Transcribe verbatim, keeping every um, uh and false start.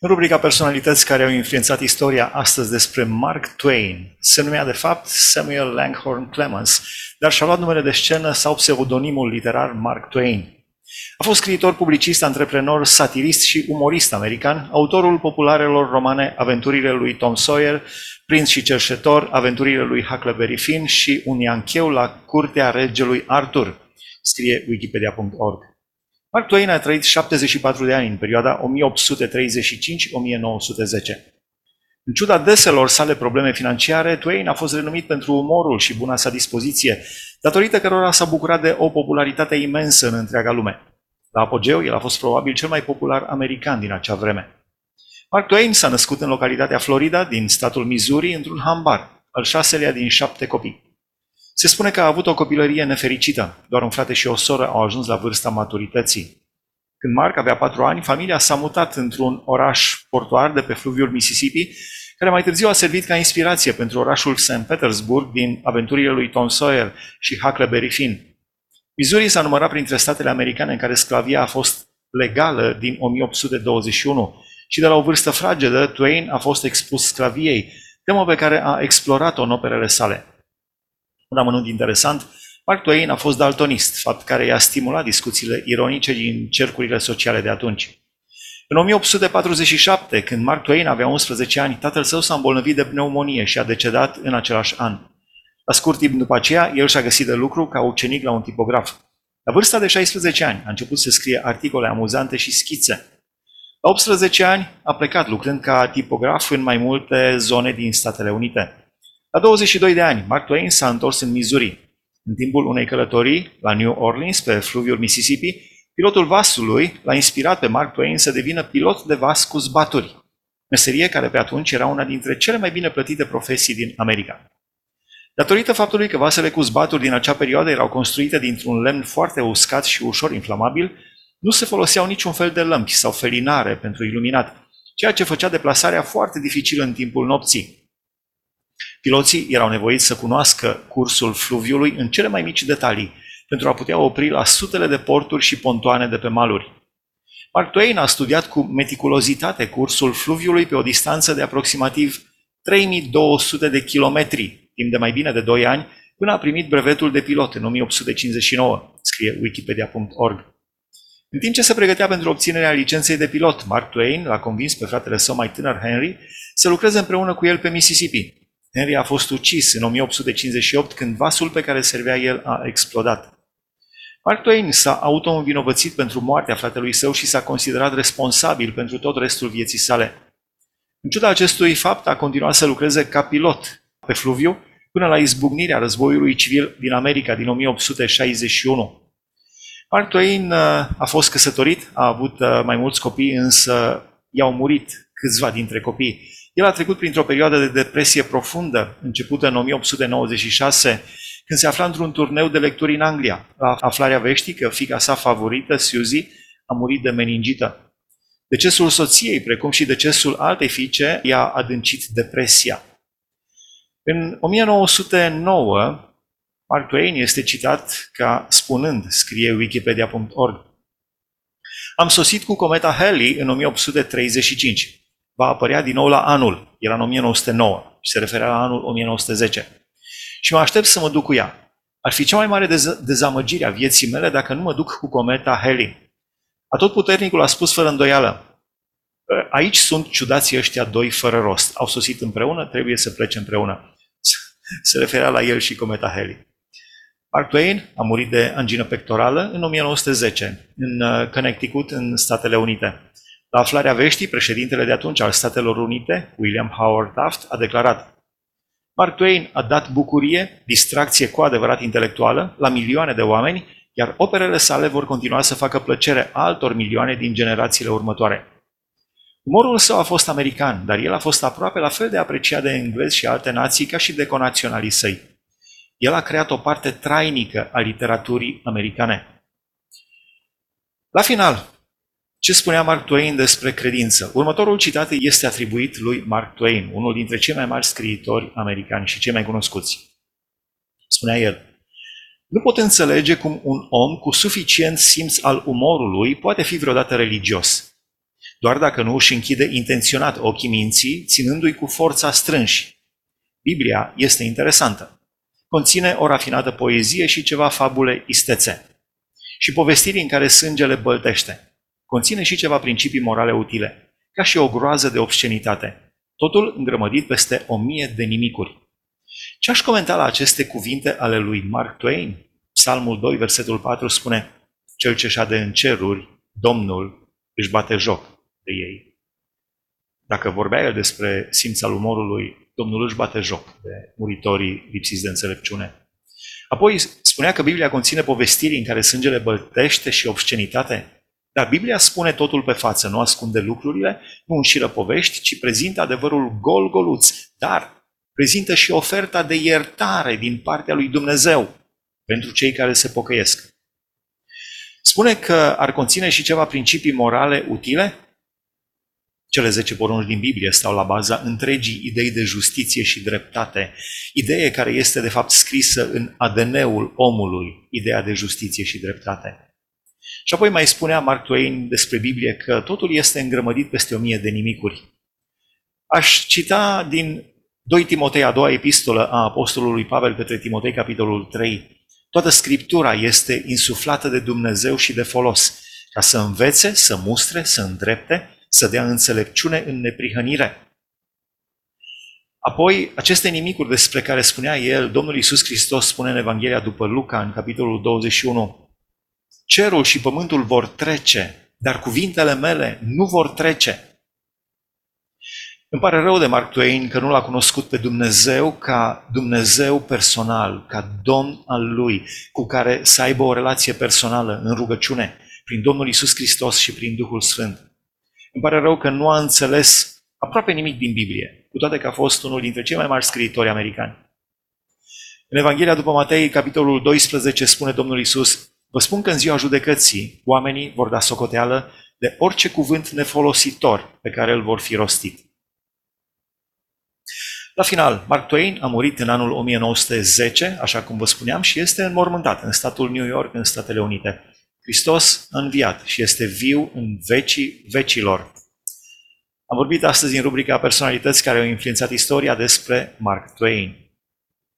În rubrica personalități care au influențat istoria, astăzi despre Mark Twain. Se numea de fapt Samuel Langhorne Clemens, dar și-a luat numele de scenă sau pseudonimul literar Mark Twain. A fost scriitor, publicist, antreprenor, satirist și umorist american, autorul popularelor romane Aventurile lui Tom Sawyer, Prinț și cerșetor, Aventurile lui Huckleberry Finn și Un iancheu la curtea regelui Arthur, scrie wikipedia punct org. Mark Twain a trăit șaptezeci și patru de ani în perioada o mie opt sute treizeci și cinci - o mie nouă sute zece. În ciuda deselor sale probleme financiare, Twain a fost renumit pentru umorul și buna sa dispoziție, datorită cărora s-a bucurat de o popularitate imensă în întreaga lume. La apogeu, el a fost probabil cel mai popular american din acea vreme. Mark Twain s-a născut în localitatea Florida, din statul Missouri, într-un hambar, al șaselea din șapte copii. Se spune că a avut o copilărie nefericită, doar un frate și o soră au ajuns la vârsta maturității. Când Mark avea patru ani, familia s-a mutat într-un oraș portuar de pe fluviul Mississippi, care mai târziu a servit ca inspirație pentru orașul Saint Petersburg din Aventurile lui Tom Sawyer și Huckleberry Finn. Missouri s-a numărat printre statele americane în care sclavia a fost legală din o mie opt sute douăzeci și unu și de la o vârstă fragedă, Twain a fost expus sclaviei, temă pe care a explorat-o în operele sale. Un amănunt interesant, Mark Twain a fost daltonist, fapt care i-a stimulat discuțiile ironice din cercurile sociale de atunci. În o mie opt sute patruzeci și șapte, când Mark Twain avea unsprezece ani, tatăl său s-a îmbolnăvit de pneumonie și a decedat în același an. La scurt timp după aceea, el și-a găsit de lucru ca ucenic la un tipograf. La vârsta de șaisprezece ani a început să scrie articole amuzante și schițe. La optsprezece ani a plecat lucrând ca tipograf în mai multe zone din Statele Unite. La douăzeci și doi de ani, Mark Twain s-a întors în Missouri. În timpul unei călătorii la New Orleans, pe fluviul Mississippi, pilotul vasului l-a inspirat pe Mark Twain să devină pilot de vas cu zbaturi, meserie care pe atunci era una dintre cele mai bine plătite profesii din America. Datorită faptului că vasele cu zbaturi din acea perioadă erau construite dintr-un lemn foarte uscat și ușor inflamabil, nu se foloseau niciun fel de lămpi sau felinare pentru iluminat, ceea ce făcea deplasarea foarte dificilă în timpul nopții. Piloții erau nevoiți să cunoască cursul fluviului în cele mai mici detalii, pentru a putea opri la sutele de porturi și pontoane de pe maluri. Mark Twain a studiat cu meticulozitate cursul fluviului pe o distanță de aproximativ trei mii două sute de kilometri, timp de mai bine de doi ani, până a primit brevetul de pilot în o mie opt sute cincizeci și nouă, scrie wikipedia punct org. În timp ce se pregătea pentru obținerea licenței de pilot, Mark Twain l-a convins pe fratele său mai tânăr, Henry, să lucreze împreună cu el pe Mississippi. Henry a fost ucis în o mie opt sute cincizeci și opt când vasul pe care servea el a explodat. Mark Twain s-a auto-învinovățit pentru moartea fratelui său și s-a considerat responsabil pentru tot restul vieții sale. În ciuda acestui fapt, a continuat să lucreze ca pilot pe fluviu până la izbucnirea războiului civil din America din o mie opt sute șaizeci și unu. Mark Twain a fost căsătorit, a avut mai mulți copii, însă i-au murit câțiva dintre copii. El a trecut printr-o perioadă de depresie profundă, începută în o mie opt sute nouăzeci și șase, când se afla într-un turneu de lecturi în Anglia, la aflarea veștii că fiica sa favorită, Suzy, a murit de meningită. Decesul soției, precum și decesul altei fiice, i-a adâncit depresia. În o mie nouă sute nouă, Mark Twain este citat ca spunând, scrie wikipedia punct org: am sosit cu cometa Halley în o mie opt sute treizeci și cinci. Va apărea din nou la anul, era în o mie nouă sute nouă și se referea la anul o mie nouă sute zece. Și mă aștept să mă duc cu ea. Ar fi cea mai mare dez- dezamăgire a vieții mele dacă nu mă duc cu cometa Halley. Atotputernicul a spus fără îndoială: aici sunt ciudații ăștia doi fără rost. Au sosit împreună, trebuie să plece împreună. Se referea la el și cometa Halley. Mark Twain a murit de angină pectorală în o mie nouă sute zece, în Connecticut, în Statele Unite. La aflarea veștii, președintele de atunci al Statelor Unite, William Howard Taft, a declarat: Mark Twain a dat bucurie, distracție cu adevărat intelectuală, la milioane de oameni, iar operele sale vor continua să facă plăcere altor milioane din generațiile următoare. Umorul său a fost american, dar el a fost aproape la fel de apreciat de englezi și alte nații ca și de conaționalii săi. El a creat o parte trainică a literaturii americane. La final, ce spunea Mark Twain despre credință? Următorul citat este atribuit lui Mark Twain, unul dintre cei mai mari scriitori americani și cei mai cunoscuți. Spunea el: nu pot înțelege cum un om cu suficient simț al umorului poate fi vreodată religios. doar dacă nu își închide intenționat ochii minții, ținându-i cu forța strânși. Biblia este interesantă. Conține o rafinată poezie și ceva fabule istețe. Și povestiri în care sângele băltește. Conține și ceva principii morale utile, ca și o groază de obscenitate. Totul îngrămădit peste o mie de nimicuri. Ce aș comenta la aceste cuvinte ale lui Mark Twain? Psalmul doi, versetul patru spune: Cel ce șade în ceruri, Domnul își bate joc de ei. Dacă vorbea el despre simț al umorului, Domnul își bate joc de muritorii lipsiți de înțelepciune. Apoi spunea că Biblia conține povestiri în care sângele băltește și obscenitate, dar Biblia spune totul pe față, nu ascunde lucrurile, nu înșiră povești, ci prezintă adevărul gol-goluț, dar prezintă și oferta de iertare din partea lui Dumnezeu pentru cei care se pocăiesc. Spune că ar conține și ceva principii morale utile. Cele zece porunci din Biblie stau la baza întregii idei de justiție și dreptate, idee care este de fapt scrisă în A D N-ul omului, ideea de justiție și dreptate. Și apoi mai spunea Mark Twain despre Biblie că totul este îngrămădit peste o mie de nimicuri. Aș cita din doi Timotei, a doua epistolă a apostolului Pavel către Timotei, capitolul trei. Toată Scriptura este insuflată de Dumnezeu și de folos, ca să învețe, să mustre, să îndrepte, să dea înțelepciune în neprihănire. Apoi, aceste nimicuri despre care spunea el, Domnul Iisus Hristos spune în Evanghelia după Luca, în capitolul douăzeci și unu, cerul și pământul vor trece, dar cuvintele mele nu vor trece. Îmi pare rău de Mark Twain că nu l-a cunoscut pe Dumnezeu ca Dumnezeu personal, ca Domn al lui, cu care să aibă o relație personală în rugăciune, prin Domnul Iisus Hristos și prin Duhul Sfânt. Îmi pare rău că nu a înțeles aproape nimic din Biblie, cu toate că a fost unul dintre cei mai mari scriitori americani. În Evanghelia după Matei, capitolul doisprezece, spune Domnul Iisus: vă spun că în ziua judecății oamenii vor da socoteală de orice cuvânt nefolositor pe care îl vor fi rostit. La final, Mark Twain a murit în anul o mie nouă sute zece, așa cum vă spuneam, și este înmormântat în statul New York, în Statele Unite. Hristos a înviat și este viu în vecii vecilor. Am vorbit astăzi în rubrica Personalități care au influențat istoria despre Mark Twain.